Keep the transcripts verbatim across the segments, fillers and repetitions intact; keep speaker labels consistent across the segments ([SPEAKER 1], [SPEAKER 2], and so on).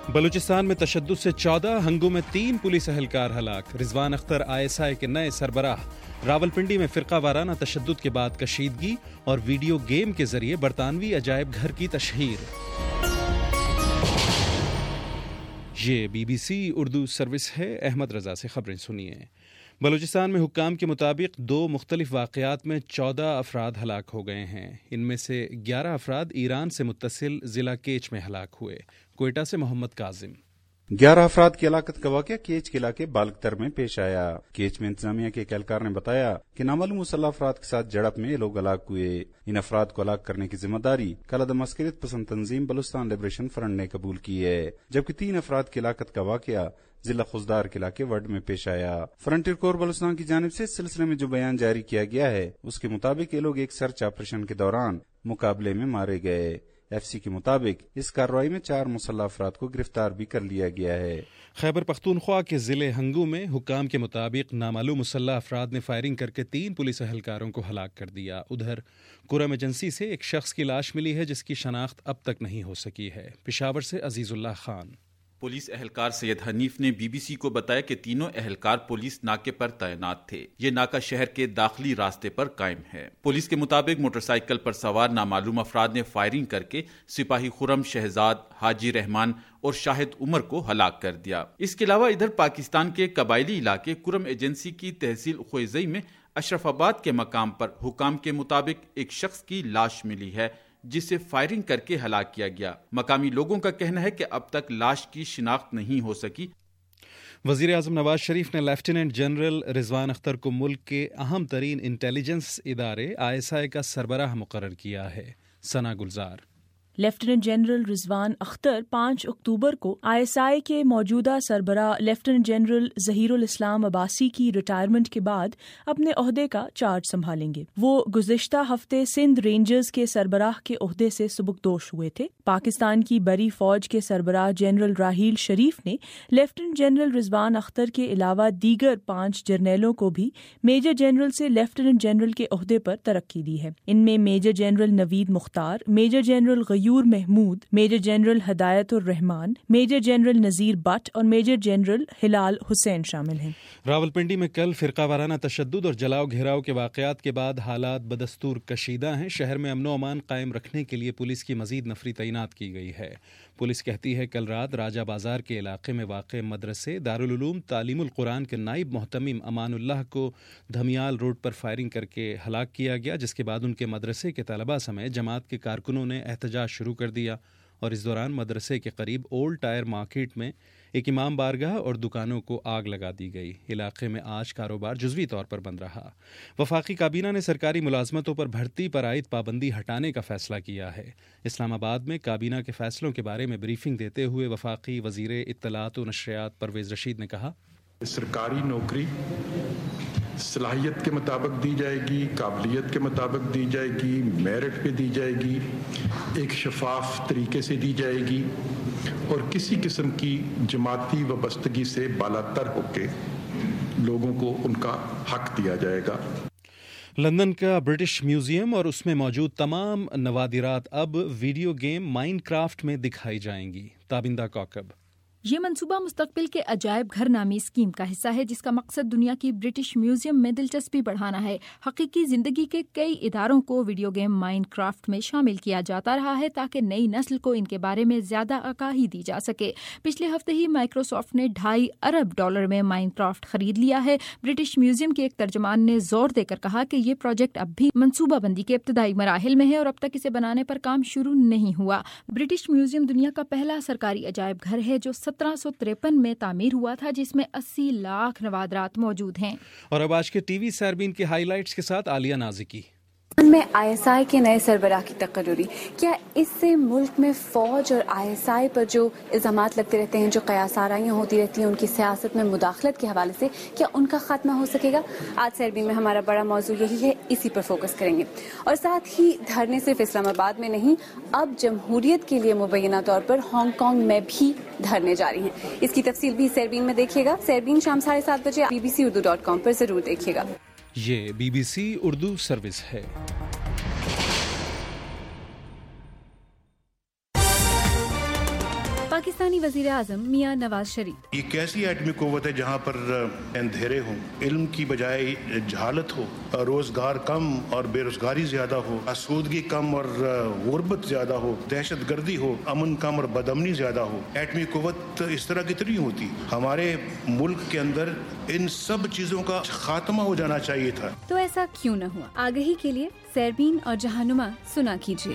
[SPEAKER 1] بلوچستان میں تشدد سے چودہ ہنگوں میں تین پولیس اہلکار ہلاک. رضوان اختر آئی ایس آئی کے نئے سربراہ. راولپنڈی میں فرقہ وارانہ تشدد کے بعد کشیدگی اور ویڈیو گیم کے ذریعے برطانوی عجائب گھر کی تشہیر. یہ B B C Urdu service ہے. احمد رضا سے خبریں سنیے. بلوچستان میں حکام کے مطابق دو مختلف واقعات میں چودہ افراد ہلاک ہو گئے ہیں. ان میں سے گیارہ افراد ایران سے متصل ضلع کیچ میں ہلاک ہوئے. کوئٹہ سے محمد کاظم.
[SPEAKER 2] گیارہ افراد کی ہلاکت کا واقعہ کیچ کے علاقے بالکتر میں پیش آیا. کیچ میں انتظامیہ کے ایک اہلکار نے بتایا کہ نامعلوم مسلح افراد کے ساتھ جھڑپ میں یہ لوگ ہلاک ہوئے. ان افراد کو ہلاک کرنے کی ذمہ داری کالعدم عسکریت پسند تنظیم بلوچستان لبریشن فرنٹ نے قبول کی ہے، جبکہ تین افراد کی ہلاکت کا واقعہ ضلع خزدار کے علاقے ورڈ میں پیش آیا. فرنٹیئر کور بلوچستان کی جانب سے اس سلسلے میں جو بیان جاری کیا گیا ہے اس کے مطابق یہ لوگ ایک سرچ آپریشن کے دوران مقابلے میں مارے گئے. ایف سی کے مطابق اس کارروائی میں چار مسلح افراد کو گرفتار بھی کر لیا گیا ہے.
[SPEAKER 1] خیبر پختونخوا کے ضلع ہنگو میں حکام کے مطابق نامعلوم مسلح افراد نے فائرنگ کر کے تین پولیس اہلکاروں کو ہلاک کر دیا. ادھر کرم ایجنسی سے ایک شخص کی لاش ملی ہے جس کی شناخت اب تک نہیں ہو سکی ہے. پشاور سے عزیز اللہ خان.
[SPEAKER 3] پولیس اہلکار سید حنیف نے بی بی سی کو بتایا کہ تینوں اہلکار پولیس ناکے پر تعینات تھے. یہ ناکہ شہر کے داخلی راستے پر قائم ہے. پولیس کے مطابق موٹر سائیکل پر سوار نامعلوم افراد نے فائرنگ کر کے سپاہی خرم شہزاد، حاجی رحمان اور شاہد عمر کو ہلاک کر دیا. اس کے علاوہ ادھر پاکستان کے قبائلی علاقے کرم ایجنسی کی تحصیل خویزئی میں اشرف آباد کے مقام پر حکام کے مطابق ایک شخص کی لاش ملی ہے جسے فائرنگ کر کے ہلاک کیا گیا. مقامی لوگوں کا کہنا ہے کہ اب تک لاش کی شناخت نہیں ہو سکی.
[SPEAKER 1] وزیر اعظم نواز شریف نے لیفٹیننٹ جنرل رضوان اختر کو ملک کے اہم ترین انٹیلیجنس ادارے آئی ایس آئی کا سربراہ مقرر کیا ہے. ثنا گلزار.
[SPEAKER 4] لیفٹیننٹ جنرل رضوان اختر پانچ اکتوبر کو آئی ایس آئی کے موجودہ سربراہ لیفٹیننٹ جنرل ظہیر الاسلام عباسی کی ریٹائرمنٹ کے بعد اپنے عہدے کا چارج سنبھالیں گے. وہ گزشتہ ہفتے سندھ رینجرز کے سربراہ کے عہدے سے سبکدوش ہوئے تھے. پاکستان کی بری فوج کے سربراہ جنرل راحیل شریف نے لیفٹیننٹ جنرل رضوان اختر کے علاوہ دیگر پانچ جرنیلوں کو بھی میجر جنرل سے لیفٹیننٹ جنرل کے عہدے پر ترقی دی ہے. ان میں major general Naveed Mukhtar, major general Ghayur Mahmood, major general Hidayat ur Rehman, major general Nazir Butt اور میجر جنرل ہلال حسین شامل ہیں.
[SPEAKER 1] راولپنڈی میں کل فرقہ وارانہ تشدد اور جلاؤ گھیراؤ کے واقعات کے بعد حالات بدستور کشیدہ ہیں. شہر میں امن و امان قائم رکھنے کے لیے پولیس کی مزید نفری تعینات کی گئی ہے. پولیس کہتی ہے کل رات راجہ بازار کے علاقے میں واقع مدرسے دارالعلوم تعلیم القرآن کے نائب محتمم امان اللہ کو دھمیال روڈ پر فائرنگ کر کے ہلاک کیا گیا، جس کے بعد ان کے مدرسے کے طلباء سمیت جماعت کے کارکنوں نے احتجاج شروع کر دیا اور اس دوران مدرسے کے قریب اولڈ ٹائر مارکیٹ میں ایک امام بارگاہ اور دکانوں کو آگ لگا دی گئی. علاقے میں آج کاروبار جزوی طور پر بند رہا. وفاقی کابینہ نے سرکاری ملازمتوں پر بھرتی پر عائد پابندی ہٹانے کا فیصلہ کیا ہے. اسلام آباد میں کابینہ کے فیصلوں کے بارے میں بریفنگ دیتے ہوئے وفاقی وزیر اطلاعات و نشریات پرویز رشید نے کہا
[SPEAKER 5] سرکاری نوکری صلاحیت کے مطابق دی جائے گی، قابلیت کے مطابق دی جائے گی، میرٹ پہ دی جائے گی، ایک شفاف طریقے سے دی جائے گی اور کسی قسم کی جماعتی وابستگی سے بالا تر ہو کے لوگوں کو ان کا حق دیا جائے گا.
[SPEAKER 1] لندن کا برٹش میوزیم اور اس میں موجود تمام نوادرات اب ویڈیو گیم مائن کرافٹ میں دکھائی جائیں گی. تابندہ کوکب.
[SPEAKER 6] یہ منصوبہ مستقبل کے عجائب گھر نامی اسکیم کا حصہ ہے جس کا مقصد دنیا کی برٹش میوزیم میں دلچسپی بڑھانا ہے. حقیقی زندگی کے کئی اداروں کو ویڈیو گیم مائن کرافٹ میں شامل کیا جاتا رہا ہے تاکہ نئی نسل کو ان کے بارے میں زیادہ آگاہی دی جا سکے. پچھلے ہفتے ہی مائکروسافٹ نے ڈھائی ارب ڈالر میں مائن کرافٹ خرید لیا ہے. برٹش میوزیم کے ایک ترجمان نے زور دے کر کہا کہ یہ پروجیکٹ اب بھی منصوبہ بندی کے ابتدائی مراحل میں ہے اور اب تک اسے بنانے پر کام شروع نہیں ہوا. برٹش میوزیم دنیا کا پہلا سرکاری عجائب گھر ہے جو سترہ سو تریپن میں تعمیر ہوا تھا، جس میں اسی لاکھ نوادرات موجود ہیں.
[SPEAKER 1] اور اب آج کے ٹی وی ساربین کے ہائی لائٹس کے ساتھ عالیہ نازکی.
[SPEAKER 7] میں آئی ایس آئی کے نئے سربراہ کی تقرری، کیا اس سے ملک میں فوج اور آئی ایس آئی پر جو الزامات لگتے رہتے ہیں، جو قیاس آرائیاں ہوتی رہتی ہیں ان کی سیاست میں مداخلت کے حوالے سے، کیا ان کا خاتمہ ہو سکے گا؟ آج سربی میں ہمارا بڑا موضوع یہی ہے، اسی پر فوکس کریں گے. اور ساتھ ہی دھرنے صرف اسلام آباد میں نہیں، اب جمہوریت کے لیے مبینہ طور پر ہانگ کانگ میں بھی دھرنے جاری ہیں. اس کی تفصیل بھی سربین میں دیکھیے گا. سربین شام ساڑھے سات بجے B B C Urdu dot com پر ضرور دیکھیے گا.
[SPEAKER 1] یہ B B C Urdu service ہے.
[SPEAKER 7] پاکستانی وزیر اعظم میاں نواز شریف.
[SPEAKER 5] یہ کیسی ایٹمی قوت ہے جہاں پر اندھیرے ہوں, علم کی بجائے جہالت ہو, روزگار کم اور بے روزگاری زیادہ ہو, آسودگی کم اور غربت زیادہ ہو, دہشت گردی ہو, امن کم اور بدامنی زیادہ ہو. ایٹمی قوت اس طرح کتنی ہوتی؟ ہمارے ملک کے اندر ان سب چیزوں کا خاتمہ ہو جانا چاہیے تھا.
[SPEAKER 7] تو ایسا کیوں نہ ہوا؟ آگہی کے لیے سیربین اور جہانما سنا کیجیے.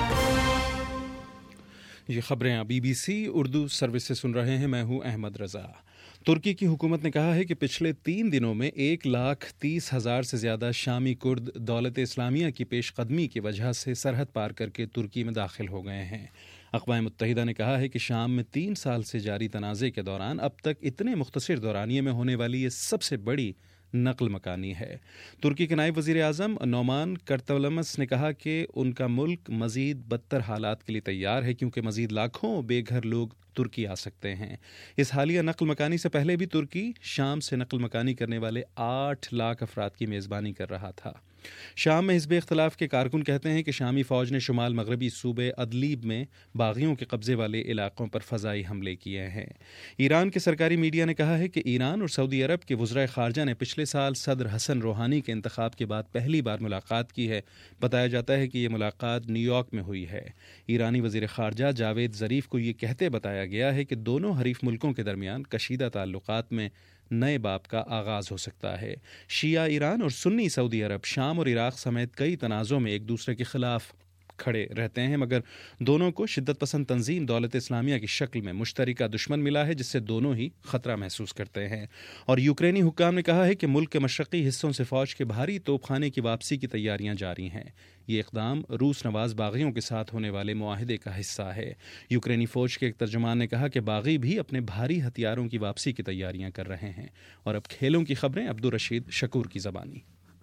[SPEAKER 1] یہ خبریں B B C Urdu service سے سن رہے ہیں. میں ہوں احمد رضا. ترکی کی حکومت نے کہا ہے کہ پچھلے تین دنوں میں ایک لاکھ تیس ہزار سے زیادہ شامی کرد دولت اسلامیہ کی پیش قدمی کی وجہ سے سرحد پار کر کے ترکی میں داخل ہو گئے ہیں. اقوام متحدہ نے کہا ہے کہ شام میں تین سال سے جاری تنازع کے دوران اب تک اتنے مختصر دورانیے میں ہونے والی یہ سب سے بڑی نقل مکانی ہے. ترکی کے نائب وزیر اعظم نومان کرتولمس نے کہا کہ ان کا ملک مزید بدتر حالات کے لیے تیار ہے کیونکہ مزید لاکھوں بے گھر لوگ ترکی آ سکتے ہیں. اس حالیہ نقل مکانی سے پہلے بھی ترکی شام سے نقل مکانی کرنے والے آٹھ لاکھ افراد کی میزبانی کر رہا تھا. شام میں حزب اختلاف کے کارکن کہتے ہیں کہ شامی فوج نے شمال مغربی صوبے ادلیب میں باغیوں کے قبضے والے علاقوں پر فضائی حملے کیے ہیں. ایران کے سرکاری میڈیا نے کہا ہے کہ ایران اور سعودی عرب کے وزرائے خارجہ نے پچھلے سال صدر حسن روحانی کے انتخاب کے بعد پہلی بار ملاقات کی ہے. بتایا جاتا ہے کہ یہ ملاقات نیو یارک میں ہوئی ہے. ایرانی وزیر خارجہ جاوید ظریف کو یہ کہتے بتایا گیا ہے کہ دونوں حریف ملکوں کے درمیان کشیدہ تعلقات میں نئے باب کا آغاز ہو سکتا ہے. شیعہ ایران اور سنی سعودی عرب شام اور عراق سمیت کئی تنازعوں میں ایک دوسرے کے خلاف کھڑے رہتے ہیں مگر دونوں کو شدت پسند تنظیم دولت اسلامیہ کی شکل میں مشترکہ دشمن ملا ہے جس سے دونوں ہی خطرہ محسوس کرتے ہیں. اور یوکرینی حکام نے کہا ہے کہ ملک کے مشرقی حصوں سے فوج کے بھاری توپ خانے کی واپسی کی تیاریاں جاری ہیں. یہ اقدام روس نواز باغیوں کے ساتھ ہونے والے معاہدے کا حصہ ہے. یوکرینی فوج کے ایک ترجمان نے کہا کہ باغی بھی اپنے بھاری ہتھیاروں کی واپسی کی تیاریاں کر رہے ہیں. اور اب کھیلوں کی خبریں عبدالرشید شکور کی زبانی.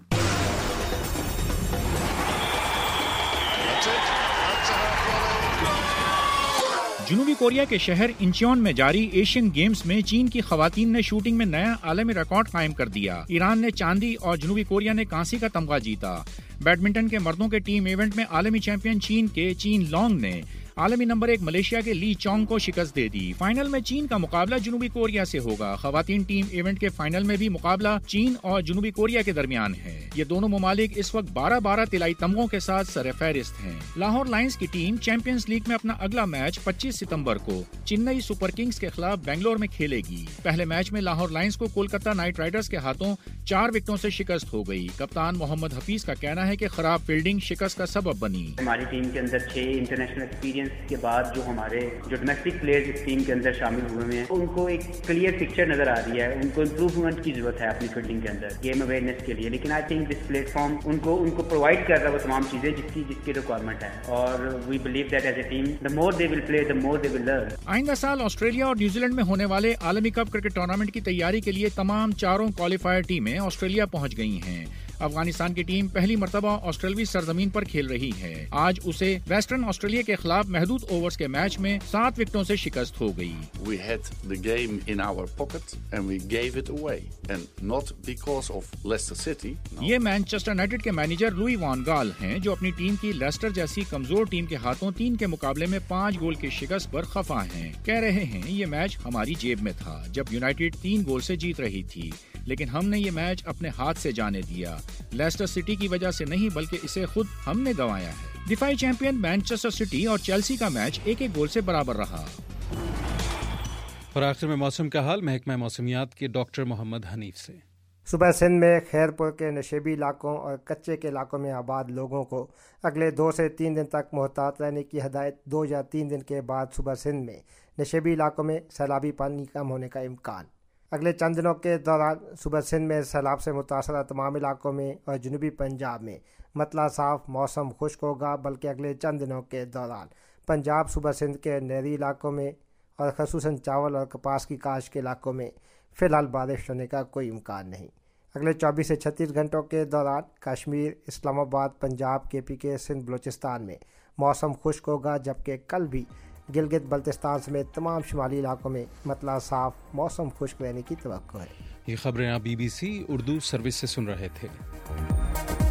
[SPEAKER 8] جنوبی کوریا کے شہر انچیون میں جاری ایشین گیمز میں چین کی خواتین نے شوٹنگ میں نیا عالمی ریکارڈ قائم کر دیا. ایران نے چاندی اور جنوبی کوریا نے کانسی کا تمغہ جیتا. بیڈمنٹن کے مردوں کے ٹیم ایونٹ میں عالمی چیمپئن چین کے چین لانگ نے عالمی نمبر ایک ملیشیا کے لی چونگ کو شکست دے دی. فائنل میں چین کا مقابلہ جنوبی کوریا سے ہوگا. خواتین ٹیم ایونٹ کے فائنل میں بھی مقابلہ چین اور جنوبی کوریا کے درمیان ہے. یہ دونوں ممالک اس وقت بارہ بارہ طلائی تمغوں کے ساتھ سر فہرست ہیں. لاہور لائنز کی ٹیم چیمپئنز لیگ میں اپنا اگلا میچ پچیس ستمبر کو چنئی سپر کنگز کے خلاف بنگلور میں کھیلے گی. پہلے میچ میں لاہور لائنز کو کولکتہ نائٹ رائڈرز کے ہاتھوں چار وکٹوں سے شکست ہو گئی. کپتان محمد حفیظ کا کہنا ہے کہ خراب فیلڈنگ شکست کا سبب بنی.
[SPEAKER 9] ہماری ٹیم کے اندر چھ انٹرنیشنل ایکسپیرینس کے بعد جو ہمارے جو ڈومیسٹک پلیئرز اس ٹیم کے اندر شامل ہوئے ہیں ان کو ایک کلیئر پکچر نظر آ رہی ہے. ان کو امپروومنٹ کی ضرورت ہے اپنی فیلڈنگ کے اندر گیم اویئرنیس کے لیے. لیکن I think this platform ان کو ان کو پرووائڈ کر رہا ہے وہ تمام چیزیں جس کی جس کی ریکوائرمنٹ ہے. اور we believe that is a team the more they will play the more they will learn.
[SPEAKER 8] آئندہ سال آسٹریلیا اور نیوزی لینڈ میں ہونے والے عالمی کپ کرکٹ ٹورنامنٹ کی تیاری کے لیے تمام چاروں کوالیفائر ٹیمیں آسٹریلیا پہنچ گئی ہیں. افغانستان کی ٹیم پہلی مرتبہ آسٹریلوی سرزمین پر کھیل رہی ہے. آج اسے ویسٹرن آسٹریلیا کے خلاف محدود اوورز کے میچ میں سات وکٹوں سے شکست ہو گئی.
[SPEAKER 10] We had the game in our pocket and we gave it away and not because of Leicester City. No.
[SPEAKER 8] یہ مانچسٹر یونائیٹڈ کے مینیجر لوئی وان گال ہیں جو اپنی ٹیم کی لیسٹر جیسی کمزور ٹیم کے ہاتھوں تین کے مقابلے میں پانچ گول کی شکست پر خفا ہیں. کہہ رہے ہیں یہ میچ ہماری جیب میں تھا جب یونائیٹڈ تین گول سے جیت رہی تھی لیکن ہم نے یہ میچ اپنے ہاتھ سے جانے دیا. لیسٹر سٹی کی وجہ سے نہیں بلکہ اسے خود ہم نے گنوایا ہے. دفاعی چیمپئن مانچسٹر سٹی اور چیلسی کا میچ ایک ایک گول سے برابر رہا.
[SPEAKER 1] اور آخر میں موسم کا حال محکمہ موسمیات کے ڈاکٹر محمد حنیف سے.
[SPEAKER 11] صبح سندھ میں خیرپور کے نشیبی علاقوں اور کچے کے علاقوں میں آباد لوگوں کو اگلے دو سے تین دن تک محتاط رہنے کی ہدایت. دو یا تین دن کے بعد صبح سندھ میں نشیبی علاقوں میں سیلابی پانی کم ہونے کا امکان. اگلے چند دنوں کے دوران صبح سندھ میں سیلاب سے متاثرہ تمام علاقوں میں اور جنوبی پنجاب میں مطلع صاف موسم خشک ہوگا بلکہ اگلے چند دنوں کے دوران پنجاب صوبہ سندھ کے نہری علاقوں میں اور خصوصاً چاول اور کپاس کی کاشت کے علاقوں میں فی الحال بارش ہونے کا کوئی امکان نہیں. اگلے چوبیس سے چھتیس گھنٹوں کے دوران کشمیر، اسلام آباد، پنجاب، کے پی کے، سندھ، بلوچستان میں موسم خشک ہوگا جبکہ کل بھی گلگت بلتستان سمیت تمام شمالی علاقوں میں مطلع صاف موسم خشک رہنے کی توقع ہے.
[SPEAKER 1] یہ خبریں آپ B B C Urdu service سے سن رہے تھے.